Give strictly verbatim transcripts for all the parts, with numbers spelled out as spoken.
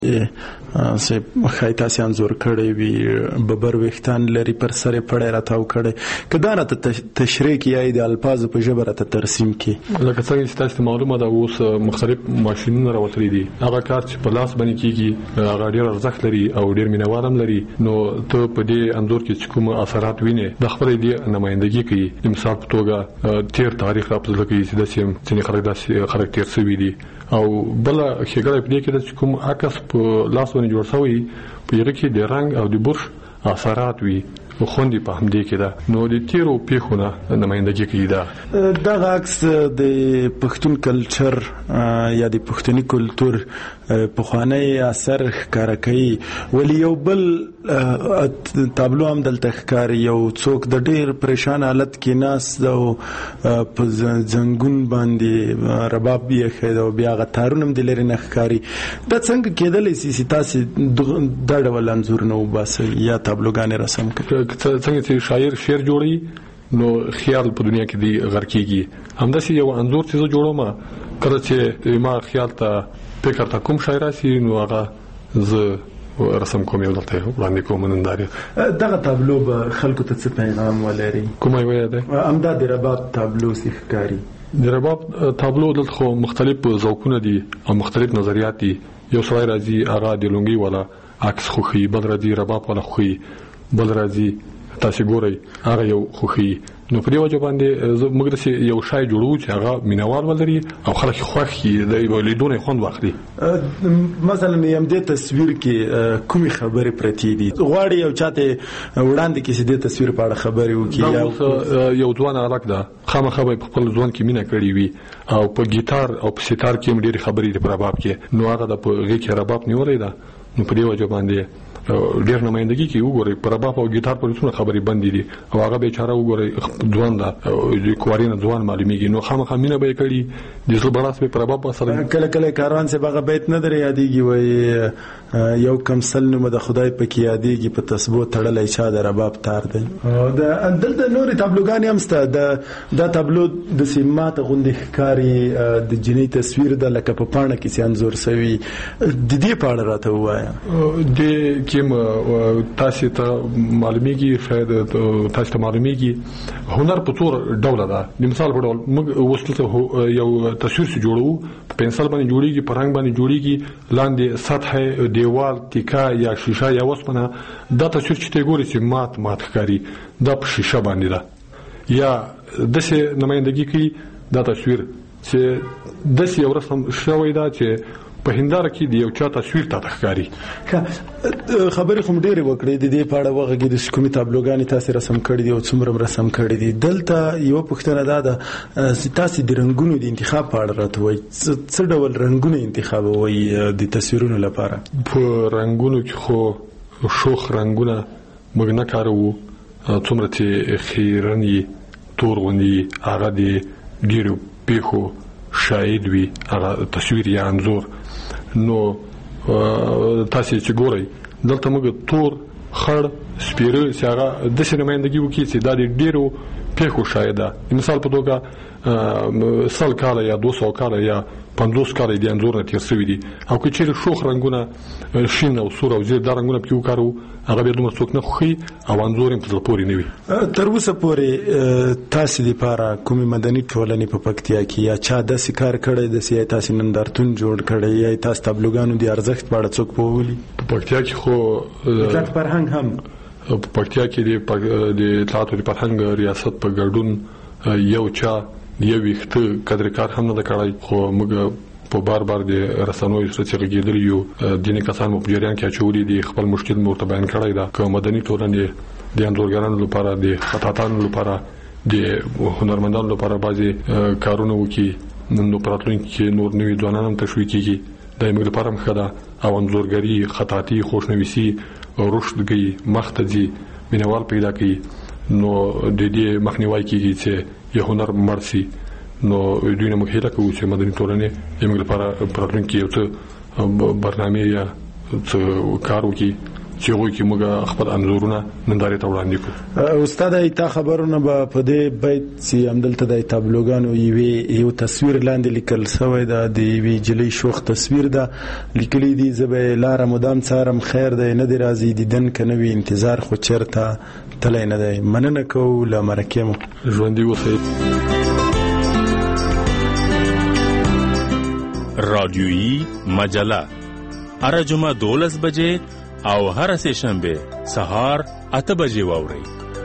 سه خای تاسو انزور کړی وي ببر وختان لري پر سره پړې راتاو کړي کدا راته تشریح کیای د الفاظ په ژبه راته ترسیم کی لکه څنګه چې تاسو معلومه ده اوس مختلف ماشينونه راوتلي دي هغه کار چې په لاس باندې کیږي هغه ډیر ارزښت لري او ډیر مینوالم لري نو ته په دې انزور کې کوم اثرات ویني د خپل دې نمائندګي کوي مثال په توګه تیر تاریخ راپځل کوي چې د سیم چې خلک داسې خاراکتر سوي دي او بل خګړې په دې کې د کوم عکس په لاس باندې جوړ شوی په یره کې د رنگ او د برش اثرات وي خوندې په همدې کې ده نو د تیرو پیښونه نمائندګي کوي دا دغه عکس د پښتون کلچر یا د پښتني کلچر په خوانی اثر ښکارا کوي ولی یو بل تابلو هم دلته ښکاري یو څوک د ډیر پریشان حالت کې ناس او په زنګون باندې رباب یې خېد او بیا غتارونم د لري نه ښکاري دا څنګه کېدلی سي تاسو د ډول انزور نو بس یا تابلوګان رسم کوي څنګه چې شاعر شعر جوړي نو خیال په دنیا کې دی غرقېږي همداسې یو انزور چې زه جوړوم کله چې ما خیال ته فکر ته کوم شاعر راسي نو هغه زه رسم کوم یو دلته وړاندې کوم ننداري دغه تابلو به خلکو ته څه پیغام ولري کومه وایي ده امدا د رباب تابلو ښکاری د رباب تابلو دلته مختلف ذوقونه دي او مختلف نظریات دي یو سړی راځي هغه د لونګي ولا عکس خوخي بل راځي رباب ولا خوخي بل راځي تاسو ګورئ هغه یو خوخي نو په دې وجه باندې موږ د یو شای جوړو چې هغه مینوال ولري او خلک خوښي د ولیدونه خوند واخلي مثلا یم د تصویر کې کومي خبرې پرتی دي غواړي یو چاته وړاندې کې د تصویر په اړه خبرې وکړي یو ځوان الک ده خامخا په خپل ځوان کې مینه کړی وي او په ګیټار او په ستار کې ډېر خبرې د رباب کې نو هغه د په غي کې رباب نیولې ده نو په دې وجه باندې ډیر نمائندګي کې وګورئ پر رباب او ګیټار پر څونه خبرې بندې دي او هغه بیچاره وګورئ ځوان دا د کوارینه ځوان معلومیږي نو خامخا مینه به کړي د زړه بلاس په رباب سره کله کله کاروان سه بغه بیت نه درې یادېږي وای یو کم سل نو د خدای په کې یادېږي په تسبو تړلې چا د رباب تار دی د دلته نوري تابلوګان هم ست د د تابلو د سیمات غوندې ښکاری د جنې تصویر د لکه په پاڼه کې سانزور سوي د دې پاڼه راته وایا د کوم تاسو ته معلومیږي شاید تاسو ته معلومیږي هنر په څور ډول ده د مثال په ډول موږ وسلته یو تصویر جوړو په پنسل باندې جوړیږي په رنګ باندې جوړیږي لاندې سطح دیوال تیکا یا شیشه یا وسپنه دا تصویر چې ته ګورې چې مات مات ښکاري دا په شیشه باندې ده یا دسه نمائندګي کوي دا تصویر چې دسه یو رسم شوی دا چې په هنداره کې دی یو چا تصویر ته ښکاری خبرې خو ډېرې وکړې د دې په اړه وغږې د کومې تابلوګانې تاسو رسم کړي دي او څومره رسم کړي دي دلته یو پوښتنه ده د تاسو د رنگونو د انتخاب په اړه راته وایي څه ډول رنگونه انتخاب وایي د تصویرونو لپاره په رنگونو کې خو شوخ رنگونه موږ نه کاروو څومره چې خیرني تور غوندي هغه د ډېرو پیښو شاهد وي هغه تصویر یا انزور نو تاسو چې ګورئ دلته موږ تور خړ سپیره چې هغه د نمائندګي وکړي چې دا د ډیرو پیښو شاهده مثال په توګه سل کاله یا دوه سوه کاله یا پنځوس کاله د انزور نه تیر شوي دي او که چیرې شوخ رنګونه شین او سور او زیړ دا رنګونه پکې وکارو هغه به دومره څوک نه خوښي او انزور یې په زړه پورې نه وي تر اوسه پورې تاسو لپاره کومې مدني ټولنې په پکتیا کې یا چا داسې کار کړی داسې تاسو نندارتون جوړ کړی یا تاسو تابلوګانو د ارزښت په اړه څوک پوهولي په پکتیا کې خو اطلاعات فرهنګ هم په پکتیا کې د اطلاعات فرهنګ ریاست په ګډون یو چا یو وخت قدر کار هم نه کړای خو موږ په بار بار د رسنوي سره چغېدل یو د دې کسانو په جریان کې چولې دي خپل مشکل مرته بیان کړی دا که مدني ټولنې د انزورګرانو لپاره د خطاطانو لپاره د هنرمندانو لپاره بعضي کارونه وکړي نو پراتلونکي کې نور نوي ځوانان هم تشویق کیږي د موږ لپاره مخدا او انزورګری خطاطي خوشنويسي او رشدګي مختدي مینوال پیدا کړي نو د دې مخنیوي کیږي چې یو هنر مرسي نو دوی نه مخېله کوي چې مدني ټولنې یې موږ لپاره پراتلونکي یو څه برنامه یا څه کار وکړي چې هغه کې موږ خپل انزورونه نندارې ته وړاندې کړو. استاد ایت خبرونه به په دې بیت چې عمدلته د تابلوګانو یو یو تصویر لاندې لیکل شوی دا د وی جلی شوخ تصویر دا لیکلي دي زبې لار مدام څارم خیر دی نه دی راځي دیدن کنه وی انتظار خو چرته تلای نه دی مننه کو لمرکمو ژوندۍ اوسئ. رادیویی مجله هر جمعه دولس بجې او هر سه شنبه سهار اته بجې واورئ.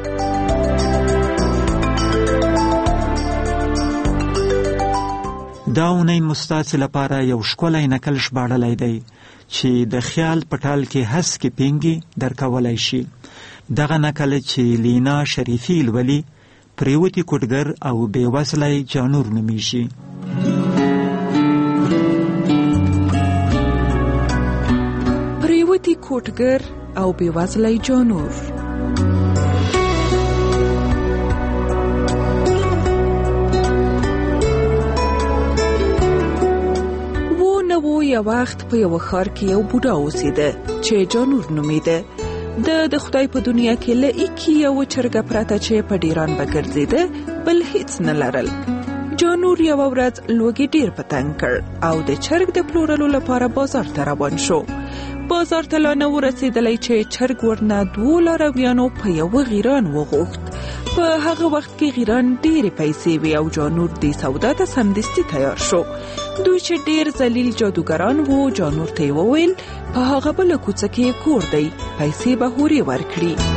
دا اونۍ مستاسو لپاره یو ښکلی نکل ژباړلی دی چې د خیال پټال کې هسکې پینګې درکولی شي. دغه نکل چې لینا شریفی لولي پریوتی کوټګر او بېوزلی جانور نومیږي. پریوتی کوټګر او بېوزلی جانور. و یو وخت په یو ښار کې یو بوډا اوسېده چې جانور نومیده. د د خدای په دنیا کې له ایکي یو چرګه پرته چې په ډیران به ګرځېده بل هیڅ نه لرل. جانور یو ورځ لوږې ډیر پتنګ کړ او د چرګ د پلورلو لپاره بازار ته روان شو. بازار ته لا نه ورسېدلی چې چرګ ورنه دوو لارویانو په یوه غیران وغوښت. په هغه وخت کې غیران ډېرې پیسې وي او جانور دې سودا ته سمدستي تیار شو. دوی چې ډېر ذلیل جادوګران وو جانور ته یې وویل په هغه بله کوڅه کې کور دی پیسې به هورې ورکړي.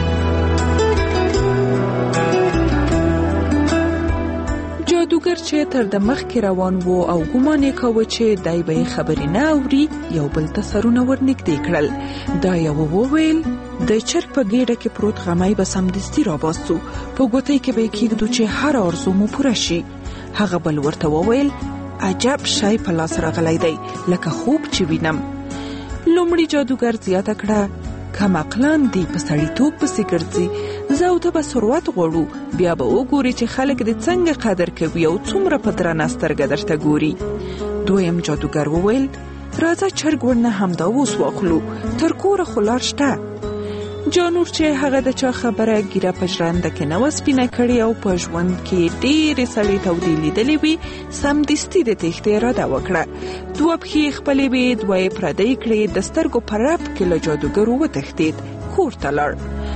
جادوګر چې تر د مخکې روان وو او ګمان یې کاوه چې دی به یې خبرې نه اوري یو بل ته سرونه ورنږدې کړل. دا یو وویل د چرګ په ګېډه کې پروت غمی به سمدستي راباسو په ګوتۍ کې به یې کېږدو چې هر آرزو مو پوره شي. هغه بل ورته وویل عجب شی په لاس راغلی دی لکه خوب چې وینم. لومړي جادوګر زیاته کړه کم عقلان دی په سړیتوب پسې ګرځي زه او ته به ثروت غواړو بیا به وګوري چې خلک دې څنګه قدر کوي او څومره په درنه سترګه درته ګوري. دویم جادوګر وویل راځه چرګ ورنه همدا اوس واخلو تر کوره خو لار شته. جانور چې هغه د چا خبره ګیره په ژرنده کې نه وه سپینه کړې او په ژوند کې ډېرې سړې تودې لیدلې وي سمدستي د تېښتې اراده وکړه. دوه پښې خپلې وې دوه یې پردۍ کړې د سترګو په رپ کې له جادوګرو وتښتېد کور ته لاړ.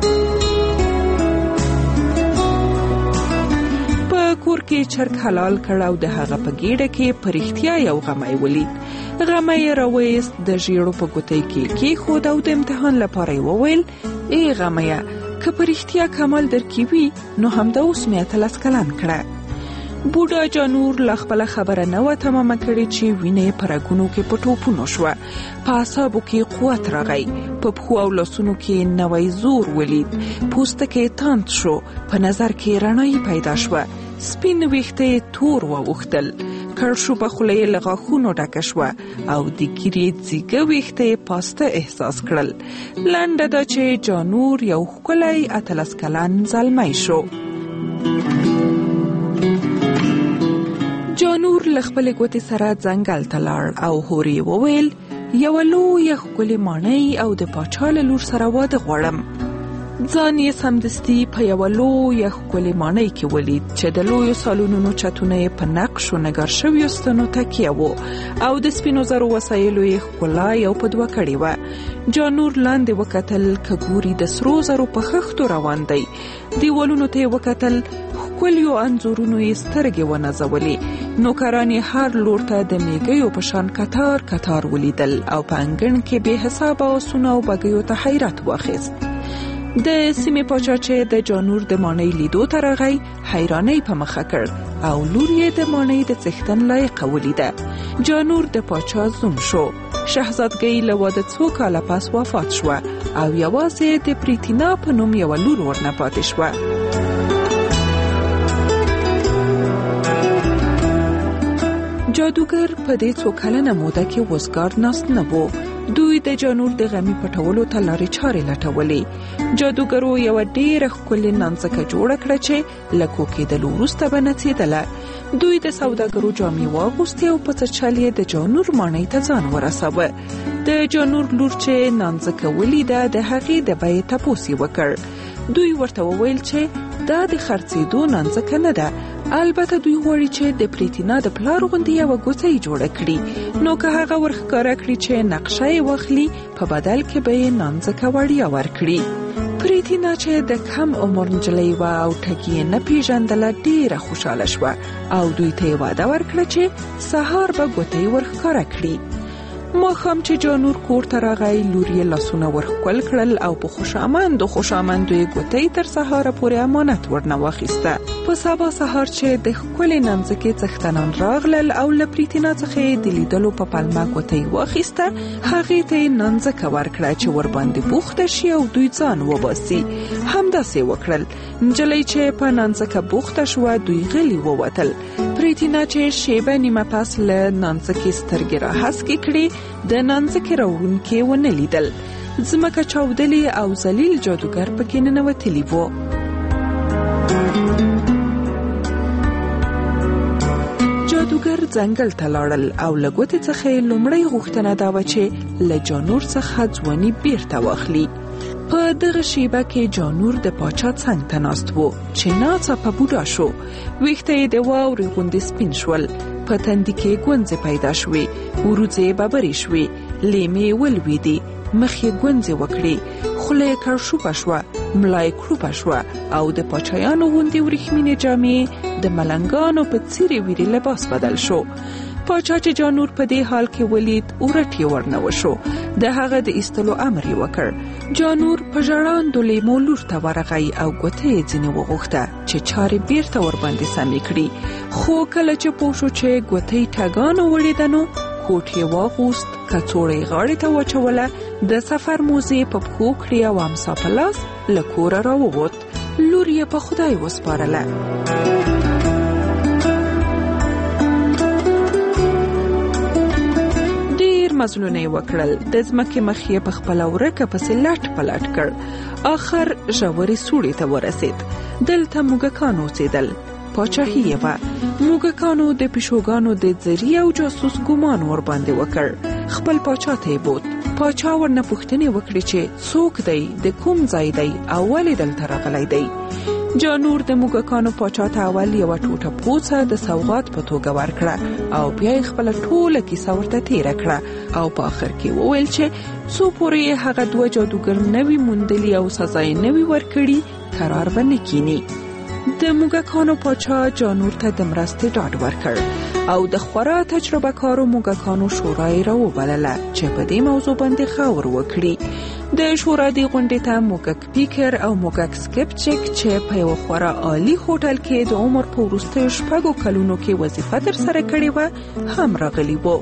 په کور کې چرګ حلال کړ او د هغه په ګېډه کې په رښتیا یو غمی ولید. غمی یې راویست د ژیړو په ګوتۍ کې کېښود او د امتحان لپاره یې وویل ای غمیه که په رښتیا کمال در کې وي نو همدا اوس مې اتلس کلن کړه. بوډا جانور لا خپله خبره نه وه تمامه کړې چې وینه یې په رګونو کې په ټوپونو شوه. په اعصابو کې قوت راغی په پښو او لاسونو کې نوی زور ولید. پوستکی تاند شو په نظر کې رڼایي پیدا شوه. سپین ویښته یې تور واوښتل. کړشوبه خوله یې له غاښونو ډکه شوه او د ګیرې ځیږه ویښته یې پاسته احساس کړل. لنډه دا چې جانور یو ښکلی اتلس کلن زلمی شو. جانور له خپلې ګوتې سره ځنګل ته لاړ او هورې وویل یوه لویه ښکلې ماڼۍ او د پاچا له لور سره واده غواړم. ځان یې سمدستي په یوه لویه ښکلې ماڼۍ کې ولید چې د لویو سالونونو چتونه یې په نقشو نګار شویو ستنو تکیه وو او د سپینو زرو وسایلو یې ښکلا یو په دوه کړې وه. جانور لاندې وکتل که ګوري د سرو زرو په خښتو روان دی. دیوالونو ته یې وکتل ښکلیو انځورونو یې سترګې ونازولې. نوکران یې هر لور ته د میږیو په شان کتار کتار ولیدل او په انګړ کې بې حسابه آسونه او بګیو ته حیرت واخیست. د سیمې پاچا چې د جانور د ماڼۍ لیدو ته راغی حیرانۍ په مخه کړ او لور یې د ماڼۍ د څښتن لایقه ولیده. جانور د پاچا زوم شو. شهزادګۍ له واده څو کاله پس وفات شوه او یوازې د پریتینا په نوم یوه لور ورنه پاتې شوه. جادوګر په دې څو کلنه موده کې وزګار ناست نه و. دوی د جانور د غمی پټولو ته لارې چارې لټولې. جادوګرو یوه ډېره ښکلې نانځکه جوړه کړه چې له کوکېدلو وروسته به نڅېدله. دوی د سوداګرو جامې واغوستې او په څټل یې د جانور ماڼۍ ته ځان ورساوه. د جانور لور چې نانځکه ولیده د هغې د بیې تپوس یې وکړ. دوی ورته وویل چې دا د خرڅېدو نانځکه نه ده، البته دوی غواړي چې د پریتینا د پلار غوندې یوه ګوته یې جوړه کړي. نو که هغه ورښکاره کړي چې نقشه یې واخلي، په بدل کې به یې نانځکه وړیا ورکړي. پریتینا چې د کم عمر نجلۍ وه او ټګي یې نه پیژندله، ډېره خوشحاله شوه او دوی ته یې وعده ورکړه چې سهار به ګوته یې ورښکاره کړي. ماښام چې جانور کور ته راغی، لور یې لاسونه ورښکل کړل او په خوشامندو خوشامندو یې ګوتې تر سهاره پورې امانت ورنه واخیسته. په سبا سهار چې د ښکلې نانځکې څښتنان راغلل او له پریتینا څخه یې د لیدلو په پلمه ګوتې واخیسته، هغې ته یې نانځکه ورکړه چې ورباندې بوخته شي او دوی ځان وباسي. همداسې وکړل. نجلۍ چې په نانځکه بوخته شوه، دوی غلي ووتل. پریتینا چې شیبه نیمه پس له نانځکې سترګې راهسکې کړې، د نانځکې راوړونکي ونه لیدل. ځمکه چاودلې او ذلیل جادوګر پکې ننوتلی و. جادوګر ځنګل ته لاړل او له ګوتې څخه یې لومړۍ غوښتنه دا وه چې له جانور څخه ځواني بیرته واخلي. په دغه شیبه کې جانور د پاچا څنګ ته ناست و چې ناڅاپه بوډا شو. ویښته یې د واورې غوندې سپین شول، په تندي کې ګونځې پیدا شوې، وروځې یې ببرې شوې، لیمې یې ولوېدې، مخ یې ګونځې وکړې، خوله یې کړشوپه شوه، ملا یې کړوپه شوه او د پاچایانو غوندې وریښمینې جامې د ملنګانو په څیرې ویرې لباس بدل شو. پاچا چې جانور په دې حال کې ولید، ورټ یې ورنه وشو. د هغه د ایستلو امر یې وکړ. جانور په ژړاندو لیمو لور ته ورغی او ګوته یې ځینې وغوښته چې چارې بیرته ورباندې سمې کړي. خو کله چې پوه شو چې ګوته یې ټګانو وړې ده، نو کوټ یې واغوست، کڅوړه یې غاړې ته واچوله، د سفر موزې په پښو کړې او امسا په لاس له کوره راووت. لور یې په خدای وسپارله. مزلونه یې وکړل، د ځمکې مخ یې په خپله ورکه پسې لټ پلټ کړ. آخر ژورې سوړې ته ورسېد. دلته موږکان اوسېدل. پاچاهي یې وه. موږکانو د پیشوګانو د زري او جاسوس ګمان ورباندې وکړ. خپل پاچا ته یې بوت. پاچا ورنه پوښتنې وکړې چې څوک دی، د کوم ځای دی او ولې دلته راغلی دی. جانور د موږکانو پاچا ته اول یوه ټوټه پوڅه د سوغات په توګه ورکړه او بیا یې خپله ټوله کیسه ورته تېره کړه او په آخر کې وویل چې څو پورې یې هغه دوه جادوګر نه وي موندلي او سزا یې نه وي ورکړي، قرار به نه کیني. د موږکانو پاچا جانور ته د مرستې ډاډ ورکړ او د خورا تجربه کارو موږکانو شورا یې راوبلله چې په دې موضوع باندې غور وکړي. د شورا دې غونډې ته موږک پیکر او موږک سکپچک چې په یو خورا عالی هوټل کې د عمر په وروستیو شپږو کلونو کې وظیفه ترسره کړې وه هم راغلي وو.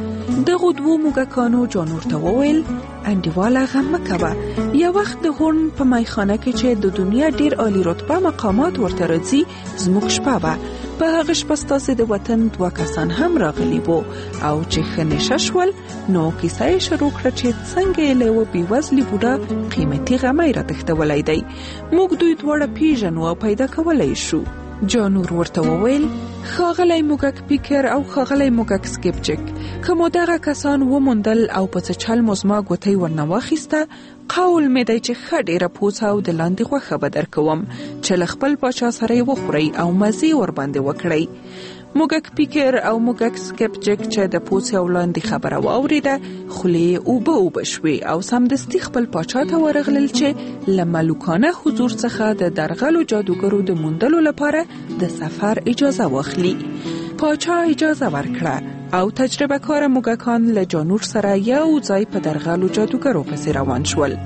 دغو دوو موږکانو جانور ته وویل: انډیواله غم مه کوه، یو وخت د هورن په میخانه کې چې د دنیا ډیر عالی رتبه مقامات ورته راځي زموږ شپه وه. په هغه شپه ستاسې د وطن دوه کسان هم راغلي وو او چې ښه نشه شول، نو کیسه یې شروع کړه چې څنګه یې له یوه بېوزلي بوډا قیمتي غمی راتښتولی دی. موږ دوی دواړه پیژنو او پیدا کولی شو. جانور ورته وویل: ښاغلی موږک پیکر او ښاغلی موږک سکپچک، که مو دغه کسان وموندل او په څه چل مو زما ګوتې ورنه واخیسته، قول مې دی چې ښه ډېره پوڅه او د لاندې غوښه به درکوم چې له خپل پاچا سره یې وخورئ او مزې ورباندې وکړئ. موږک پیکر او موږک سکپچک چې د پوڅې او لاندې خبره واورېده، خولې یې اوبه اوبه شوې او سمدستي خپل پاچا ته ورغلل چې له ملوکانه حضور څخه د درغلو جادوګرو د موندلو لپاره د سفر اجازه واخلي. پاچا اجازه ورکړه او تجربه کار موږکان له جانور سره یو ځای په درغلو جادوګرو پسې روان شول.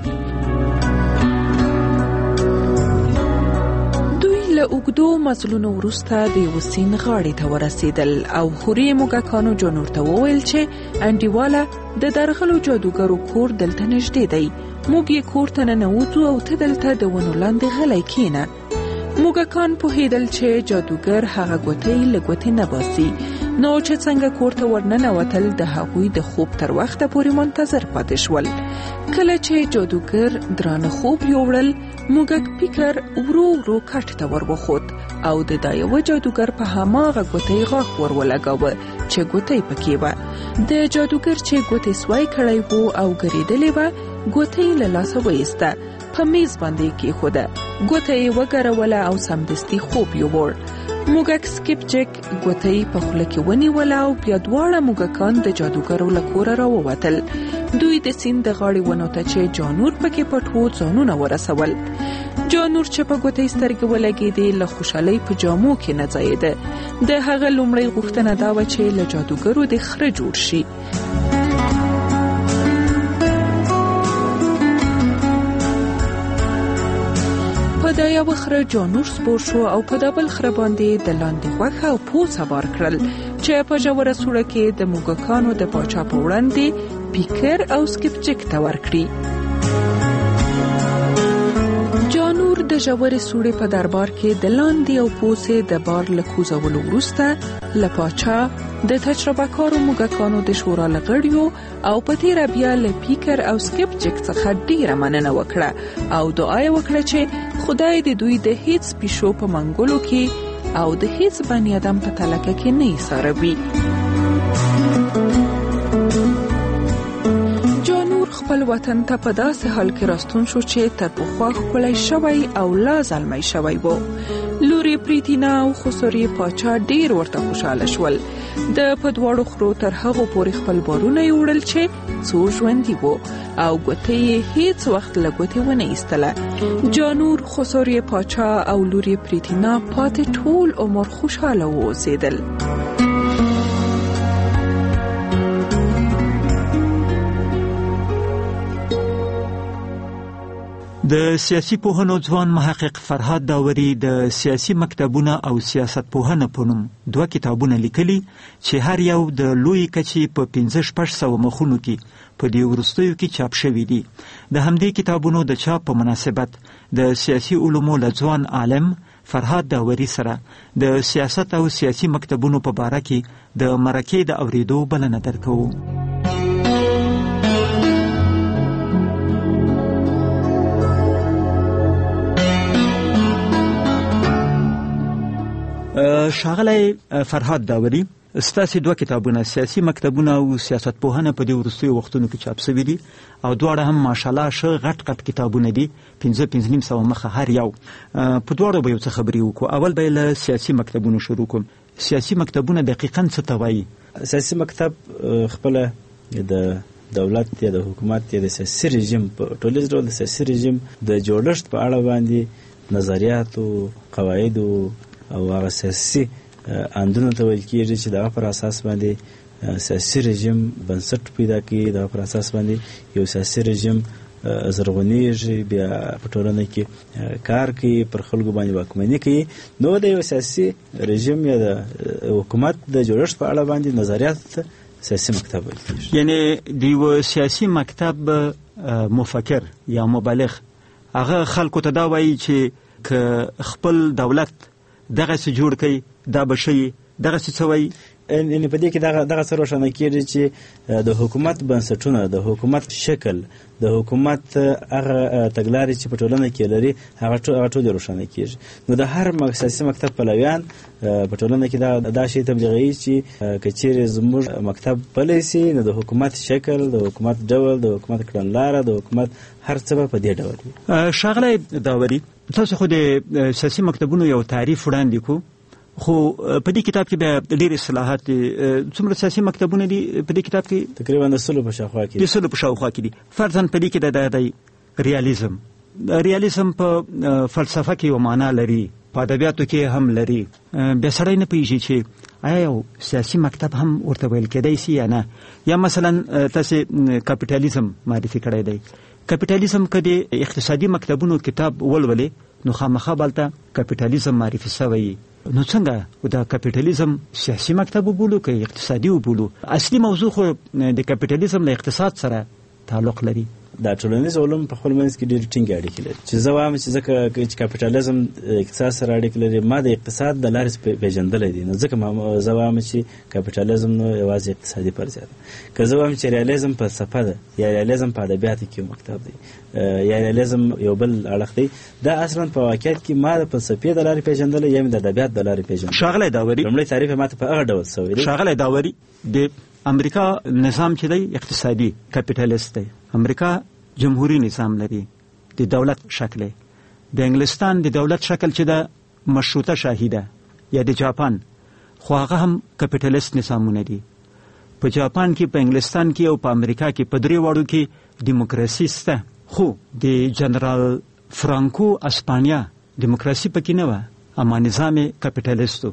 له اوږدو مزلونو وروسته د یوه سیند غاړې ته ورسېدل او هورې موږکانو جانور ته وویل چې انډیواله، د درغلو جادوګرو کور دلته نږدې دی، موږ یې کور ته ننوځو او ته دلته د ونو لاندې غلی کښېنه. موږکان پوهېدل چې جادوګر هغه ګوتې له ګوتې نه باسي، نو چې څنګه کور ته ورننوتل د هغوی د خوب تر وخته پورې منتظر پاتې شول. کله چې جادوګر درانه خوب یووړل، موږک پیکر ورو ورو کټ ته ور وخوت او د دا یو جادوګر په هماغه ګوتې غاښ ور ولګاوه چې ګوتې پکې وه. د جادوګر چې ګوتې سوای کړی وو او ګرېدلې وه، ګوتې له لاسه وایسته، په میز باندې یې کېښوده، ګوته یې وګروله او سمدستي خوب یووړ. موږک سکیپچک ګوتې په خوله کې ونیوله او بیا دواړه موږکان د جادوګرو له کوره راووتل. دوی د سیند د غاړې ونو ته چې جانور پکې پټ و ځانونه ورسول. جانور چې په ګوتې سترګې ولګېدې له خوشحالۍ په جامو کې نڅېده. د هغه لومړۍ غوښتنه دا وه چې له جادوګرو د خره جوړ شي. په دا یو خره جانور سپور شو او په دا بل خره باندې د لاندې غوښه او پوڅه بار کړل چې په ژوره سوړه کې د موږکانو د پاچا په وړاندې پیکر او سکیپچک ته ورکړي. جانور د ژورې سوړې په دربار کې د لاندې او پوڅې د بار له کوزولو وروسته له پاچا د تجربه کارو موږکانو د شورا له غړیو او په تېره بیا له پیکر او سکیپچک څخه ډېره مننه وکړه او دعا یې وکړه چې خدای د دوی د هیڅ پیشو په منګولو کې او د هیڅ بني آدم په تلکه کې نه ایساروي. خپل وطن ته په داسې حال کې راستون شو چې تر پخوا ښکلی شوی او لا زلمی شوی و. لور یې پریتینا او خسرې پاچا ډېر ورته خوشحاله شول. د په دواړو خرو تر هغو پورې خپل بارونه یې وړل چې څو ژوندي وو او ګوتې یې هیڅ وخت له ګوتې ونه ایستله. جانور، خسرې پاچا او لور یې پریتینا پاتې ټول عمر خوشحاله واوسېدل. د سیاسي پوهنو ځوان محقق فرهاد داوري د سیاسي مکتبونه او سیاست پوهنه په نوم دوه کتابونه لیکلي چې هر یو د لوی کچې په پنځه شپږ سوه مخونو کې په دې وروستیو کې چاپ شوي دي. د همدې کتابونو د چاپ په مناسبت د سیاسي علومو له ځوان عالم فرهاد داوري سره د سیاست او سیاسي مکتبونو په باره کې د مرکې د اورېدو بلنه درکوو. ښاغلی فرهاد داوري، ستاسې دوه کتابونه سیاسي مکتبونه او سیاست پوهنه په دې وروستیو وختونو کې چاپ شوي دي او دواړه هم ماشاءالله ښه غټ غټ کتابونه دي، پنځه پنځه نیم سوه مخه هر یو. په دواړو به یو څه خبرې وکړو. اول به یې له سیاسي مکتبونو شروع کوم. سیاسي مکتبونه دقیقاً څه ته وایي؟ سیاسي مکتب خپله د دولت یا د حکومت یا د سیاسي رژیم په ټولیز ډول د سیاسي رژیم د جوړښت په اړه باندې نظریاتو، قواعدو او هغه سیاسي اندونه ته ویل کېږي چې دغه پر اساس باندې سیاسي رژیم بنسټ پیدا کوي، دغه پر اساس باندې یو سیاسي رژیم زرغونېږي، بیا په ټولنه کې کار کوي، پر خلکو باندې واکمني کوي. نو د یو سیاسي رژیم یا د حکومت د جوړښت په اړه باندې نظریات سیاسي مکتب ویل کېږي. یعنی د یو سیاسي مکتب مفکر یا مبلغ هغه خلکو ته دا وایي چې که خپل دولت دغه څه جوړ کړي دا به شي، دغه څه څه وایي. یعنې په دې کې دغه دغه څه روښانه کېږي چې د حکومت بنسټونه، د حکومت شکل، د حکومت هغه تګلارې چې په ټولنه کې لري هغه ټول روښانه کېږي. نو د هر سیاسي مکتب پلویان په ټولنه کې دا دا شی تبلیغوي چې که چیرې زموږ مکتب پلی سي نو د حکومت شکل، د حکومت ډول، د حکومت کړنلاره، د حکومت هر څه به په دې ډول وي. ښاغلی داوري، تاسو خو د سیاسي مکتبونو یو تعریف وړاندې کو، خو په دې کتاب کې بیا ډېر اصطلاحات دي. څومره سیاسي مکتبونه دي په دې کتاب کې؟ تقریبا د سلو په شاوخوا کې دي. د سلو په شاوخوا کې دي. فرضاً په دې کې د دی ریالیزم ریالیزم په فلسفه کې یو معنا لري، په ادبیاتو کې هم لري. بیا سړی نه پوهېږي چې آیا یو سیاسي مکتب هم ورته ویل کېدی سي یا نه. یا مثلا تاسې کاپیټالیزم معرفي کړی دی. کاپیټالیزم که د اقتصادي مکتبونو کتاب ولولې نو خامخا بلته کاپیټالیزم معرفي شوی. نو څنګه دا کاپیټالیزم سیاسي مکتب وبولو که اقتصادي وبولو؟ اصلي موضوع خو د کاپیټالیزم له اقتصاد سره تعلق لري. دا ټولنیز علوم په خپل منځ کې ډېر ټینګ اړیکې لري چې زه وایم چې ځکه چې کاپیټالیزم اقتصاد سره اړیکې لري ما د اقتصاد د لارې پیژندلی دی نو ځکه زه وایم چې کاپیټالیزم نو یوازې اقتصادي فرضیه ده که زه وایم چې ریالیزم فلسفه ده یا ریالیزم په ادبیاتو کې مکتب دی یا ریالیزم یو بل اړخ دی دا اصلا په واقعیت کې ما د فلسفې د لارې پیژندلی یا مې د ادبیات د لارې پیژندلی. ښاغلی داوري لومړی تعریف یې ماته په هغه ډول سوی دی. ښاغلی داوري د امریکا نظام چې دی اقتصادي کاپیټالیست دی. امریکا جمهوری نظام لري د دولت شکل. د انګلستان د دولت شکل چې د مشروطه شاهي ده یا د جاپان خو هغه هم کاپیټالیست نظامونه دي. په جاپان کې په انګلستان کې او په امریکا کې په درې واړو کې دیموکراسي شته خو د جنرال فرانکو اسپانیا دیموکراسي پکې نه وه اما نظام کاپیټالیستو.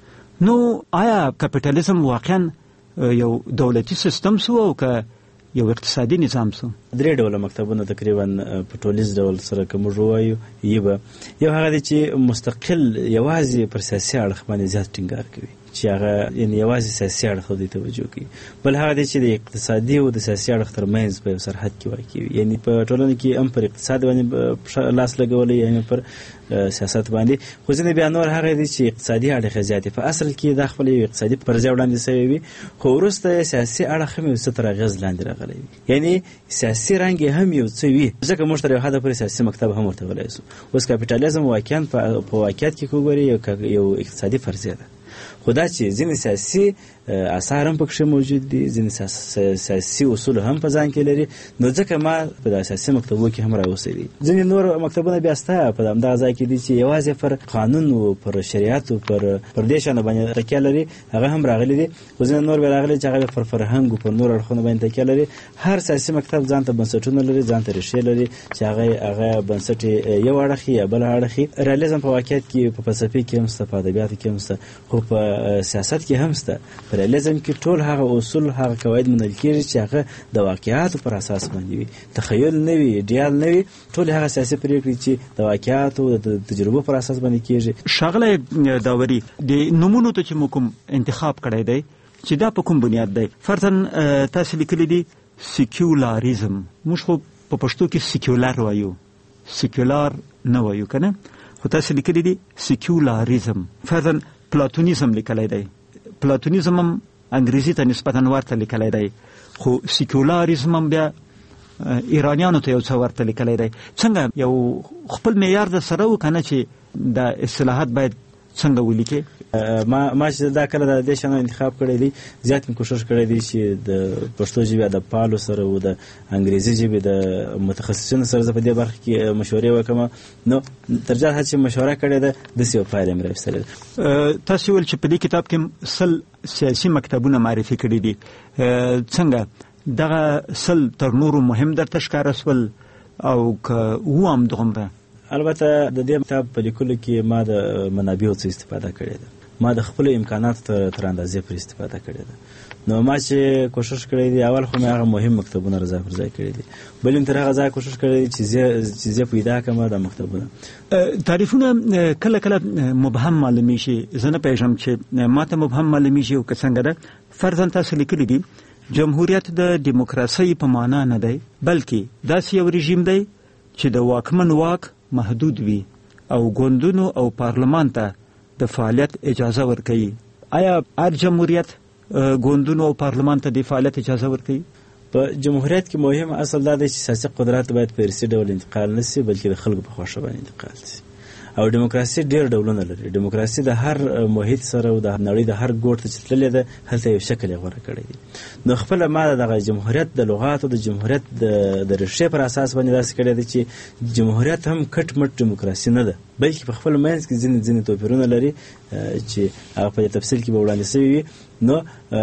نو آیا کاپیټالیزم واقعا یو دولتي سیستم سو او که یو اقتصادي نظام سو؟ درې ډوله مکتبونه تقریبا په ټولیز ډول سره که موږ ووایو یې به یو هغه دی چې مستقل یوازې پر سیاسي اړخ باندې زیات ټینګار کوي چې هغه یعنې یوازې سیاسي اړخ ته توجه کوي. بل هغه دی چې د اقتصادي او د سیاسي اړخ ترمنځ په یو سرحد کې واقع وي یعنې په ټولنه کې هم پر اقتصاد باندې لاس لګولی یعنې پر سیاست باندې خو ځینې بیا نور هغه دی چې اقتصادي اړخ یې زیات په اصل کې دا خپل یو اقتصادي فرضیه وړاندې سوی وي خو وروسته یې سیاسي اړخ هم یو څه تر اغېز لاندې راغلی وي یعنې سیاسي رنګ یې هم یو څه وي ځکه موږ تر یو حده پورې سیاسي مکتب هم ورته ویلی سو. اوس کاپیټالیزم واقعا په واقعیت کې که وګورې یو اقتصادي فرضیه ده خو دا چې ځینې سیاسي اثار هم پکښې موجود دي ځینې سیاسي اصول هم په ځان کې لري نو ځکه ما په دا سیاسي مکتبو کې هم راوستلي. ځینې نور مکتبونه بیا سته په همدغه ځای کې دي چې یوازې پر قانون او پر شریعت او پر پر دې شیانو باندې تکیه لري هغه هم راغلي دي خو ځینې نور بیا راغلي چې هغه پر فرهنګ او پر نور اړخونو باندې تکیه لري. هر سیاسي مکتب ځان ته بنسټونه لري ځان ته ریښې لري چې هغه هغه بنسټ یو اړخي یا بل اړخي. ریالیزم په واقعیت کې په فلسفې کې هم شته په ادبیاتو کې هم شته خو په سیاست کې هم شته. په ریالیزم کې ټول هغه اصول هغه قواعد منل کېږي چې هغه د واقعیاتو پر اساس باندې وي تخیل نه وي ایډیال نه وي ټول هغه سیاسي پرېکړې چې د واقعیاتو د تجربو پر اساس باندې کېږي. ښاغلی داوري د نومونو ته چې مو کوم انتخاب کړی دی چې دا په کوم بنیاد دی؟ فرضاً تاسو لیکلي دي سیکولاریزم موږ خو په پښتو کې سیکولر وایو سیکولار نه وایو که نه خو تاسو لیکلي دي سیکولاریزم. فرضاً پلاتونیزم لیکلی دی پلاتونیزم هم انګریزي ته نسبتا ورته لیکلی دی خو سیکولاریزم هم بیا ایرانیانو ته یو څه ورته لیکلی دی. څنګه یو خپل معیار د سره و که نه چې دا اصطلاحات باید څنګه ولیکې؟ ما ما چې دا کله د دې شیانو انتخاب کړی دی زیات مې کوشش کړی دی چې د پښتو ژبې د پالو سره او د انګریزي ژبې د متخصصینو سره زه په دې برخه کې مشورې وکړم نو تر جهه چې مشوره کړې ده داسې یو پایله مې راویستلې ده. تاسو ویل چې په دې کتاب کې سل سیاسي مکتبونه معرفي کړي دي څنګه دغه سل تر نورو مهم درته ښکاره سول او که و هم دومره؟ البته د دې کتاب په لیکلو کې ما د منابعو څخه استفاده کړې ده ما د خپل امکاناتو تر اندازې پر استفاده کړې ده نو ما چې کوشش کړی دی اول خو مې هغه مهم مکتبونه را ځای پر ځای کړي دي بل هم تر هغه ځای کوشش کړی دی چې زه پیدا کړم د مکتبونه. تعریفونه کله کله مبهم معلومی شي زه نه پېژنم چې ماته مبهم معلومی شي او که څنګه ده. فرضاً تاسو لیکلي دي جمهوریت د دیموکراسۍ په معنا نه دی بلکې داسې یو رژیم دی چې د واکمن واک محدود وي او ګوندونو او پارلمان ته د فعالیت اجازه ورکوي. آیا هر جمهوریت ګوندونو او پارلمان ته د فعالیت اجازه ورکوي؟ په جمهوریت کې مهم اصل دا دی چې سیاسي قدرت باید په ارثي ډول انتقال نه شي بلکې د خلکو په خوښه باندې انتقال شي. او دیموکراسي ډېر ډولونه لري. دیموکراسي د هر محیط سره او د نړۍ د هر ګوټ ته چې تللې ده هلته یو شکل یې غوره کړی دی. نو خپله ما دغه جمهوریت د لغاتو د جمهوریت د ریښې پر اساس باندې داسې کړی دی چې جمهوریت هم کټ مټ دیموکراسي نه ده بلکې په خپل منځ کې ځینې ځینې توپیرونه لري چې هغه په تفصیل کې به وړاندې شوي وي. نو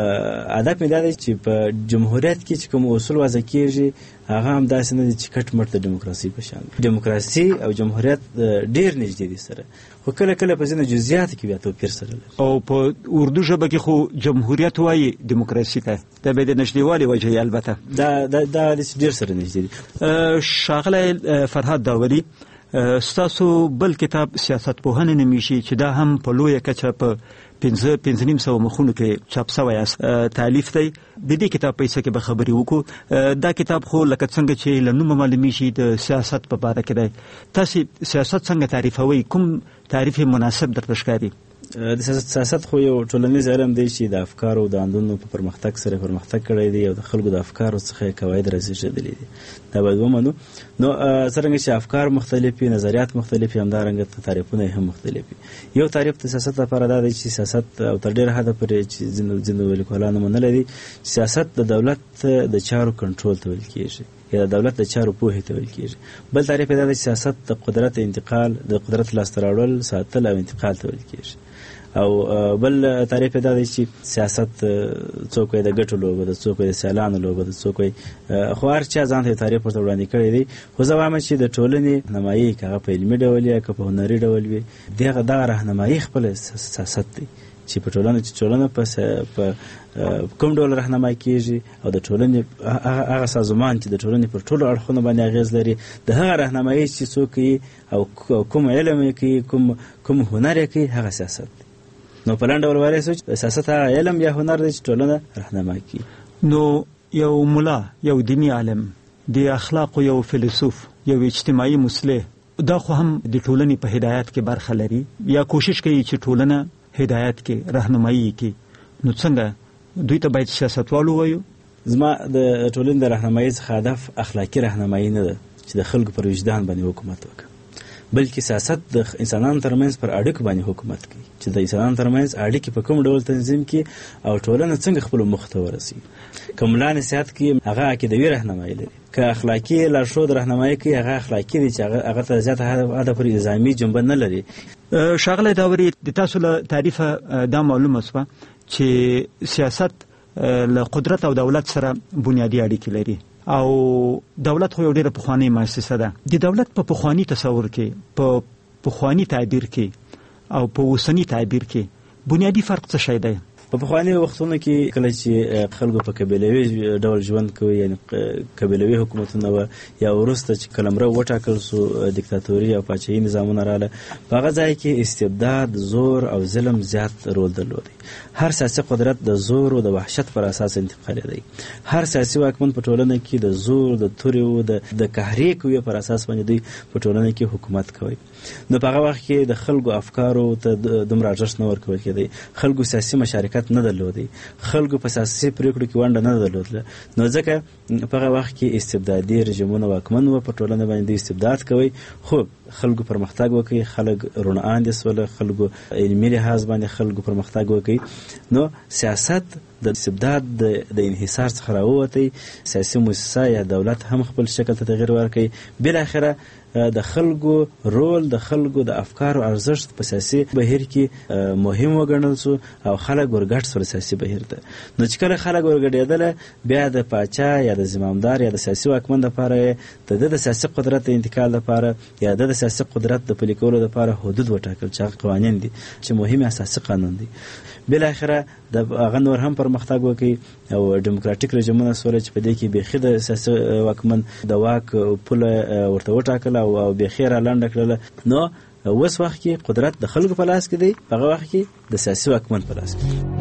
هدف مې دا دی چې په جمهوریت کې چې کوم اصول وضع کېږي هغه هم داسې نه دي چې کټ مټ د دیموکراسي په شان. دیموکراسي او جمهوریت ډېر نږدې دي سره خو کله کله په ځینو جزئیاتو کې بیا توپیر سره لري. او په اردو ژبه کې خو جمهوریت وایي دیموکراسي ته دا به د نږدېوالي وجه البته دا دا دا ډېر سره نږدې دي. ښاغلی فرهاد داوري ستاسو بل کتاب سیاست پوهنه نومیشي چې دا هم په لویه کچه په پنځه پنځه نیم سوه مخونو کې چاپ شوی است. تالیف دی. د دې کتاب په څه کې به خبرې وکړو. دا کتاب خو لکه څنګه چې له نومه معلومیږي د سیاست په اړه کې دی. تاسو سیاست څنګه تعریفوي؟ کوم تعریف مناسب درته ښکاري؟ د سیاست خو یو ټولنیز علم دی چې د افکارو د اندونو په پرمختګ سره پرمختګ کړی دی او د خلکو د افکارو څخه قواعد رازېږدلي دي. دا باید ومنو. نو څرنګه چې افکار مختلف وي، نظریات مختلف وي، همدارنګه تعریفونه هم مختلف وي. یو تعریف د سیاست لپاره دا دی چې سیاست او تر ډېره حده پورې چې ځینو ځینو لیکوالانو منلی دي چې سیاست د دولت د چارو کنټرول ته ویل کېږي یا د دولت د چارو پوهې ته ویل کېږي. بل تعریف یې دا دی چې سیاست د قدرت انتقال، د قدرت لاسته راوړل، ساتل او انتقال ته ویل کېږي. او بل تعریف دا دی چې سیاست څوک د ګټو لوبه ده، څوک د سیالانو لوبه ده، څوک خو هر چا ځان ته تعریف ورته وړاندې کړی دی. خو زه وایم چې د ټولنې رهنمایي که هغه په علمي ډول یا که په هنري ډول وي، دغه دغه رهنمایي خپل سیاست دی چې په ټولنه چې ټولنه په کوم ډول رهنمایي کېږي او د ټولنې هغه سازمان چې د ټولنې پر ټولو اړخونو باندې اغېز لري، د هغه رهنمایي چې څوک کوي او کوم علم یې کوي، کوم کوم هنر یې کوي، هغه سیاست دی. نو په لاندې ډول وایي چې سیاست هغه علم یا هنر دی چې ټولنه رهنمایي کوي. نو یو ملا، یو دیني عالم، د اخلاقو یو فیلسوف، یو اجتماعي مصلح، دا خو هم د ټولنې په هدایت کې برخه لري یا کوشش کوي چې ټولنه هدایت کې رهنمایي کوي. نو څنګه دوی ته باید سیاستوالو وایو؟ زما د ټولنې د رهنمایي څخه هدف اخلاقي رهنمایي نه ده چې د خلکو پر وجدان باندې حکومت وکړي، بلکې سیاست د انسانانو ترمنځ پر اړیکو باندې حکومت کوي چې د انسانانو ترمنځ اړیکې په کوم ډول تنظیم کړي او ټولنه څنګه خپل مخ ته ورسوي. که ملا نصیحت کوي هغه عقیدوي رهنمایي لري، که اخلاقي لارښود رهنمایي کوي هغه اخلاقي دی چې هغه ته زیاته حده پورې الزامي جنبه نه لري. ښاغلی داوري، د تاسو له تعریفه دا معلومه شوه چې سیاست له قدرت او دولت سره بنیادي اړیکې لري او دولت خو یو ډېره پخوانۍ مؤسسه ده. د دولت په پخواني تصور کې، په پخواني تعبیر کې او په اوسني تعبیر کې بنیادي فرق څه شی دی؟ په پخواني وختونو کې کله چې خلکو په قبیلوي ډول ژوند کوي، یعنی قبیلوي حکومتونه و، یا وروسته چې قلمرو وټاکل سو، دیکتاتوري او پاچاهي نظامونه رااله، په هغه ځای کې استبداد، زور او ظلم زیات رول درلودی. هر سیاسي قدرت د زور او د وحشت پر اساس انتقالېدی. هر سیاسي واکمن په ټولنه کې د زور، د تورې او د قهري قوې پر اساس باندې دوی په ټولنه کې حکومت کوي. نو په هغه وخت کې د خلکو افکارو ته دومره ارزښت نه ورکول کېدی، خلکو سیاسي مشارکت نه درلودی، خلکو په سیاسي پریکړو کې ونډه نه درلودله. نو ځکه په هغه وخت کې استبدادي رژیمونه واکمن و، په ټولنه باندې استبداد کوي. خو خلکو پرمختګ وکړي، خلک روناندې سول، خلکو علمي لحاظ باندې خلکو پرمختګ وکړي. نو سیاست د استبداد د انحصار څخه راووتی، سیاسي مؤسسه یا دولت هم خپل شکل ته تغیر ورکړي. بالاخره د خلکو رول، د خلکو د افکارو ارزښت په سیاسي بهیر کې مهم وګڼل سو او خلک ورګډ سول سیاسي بهیر ته. نو چې کله خلک ورګډېدل، بیا د پاچا یا د زمامدار یا د سیاسي واکمن لپاره د د سیاسي قدرت انتقال لپاره یا د سیاسي قدرت د پلي کولو لپاره حدود وټاکل چې هغه قوانین دي چې مهم اساسي قانون دي. بالاخره د هغه نور هم پرمختګ وکړي او ډیموکراټیک رژیمونه سره چې په دې کې بیخي د سیاسي واکمن د واک پوله ورته وټاکله او بیخي را لنډه کړله. نو اوس وخت کې قدرت د خلکو په لاس کې دی، په هغه وخت کې د سیاسي واکمن په لاس کې.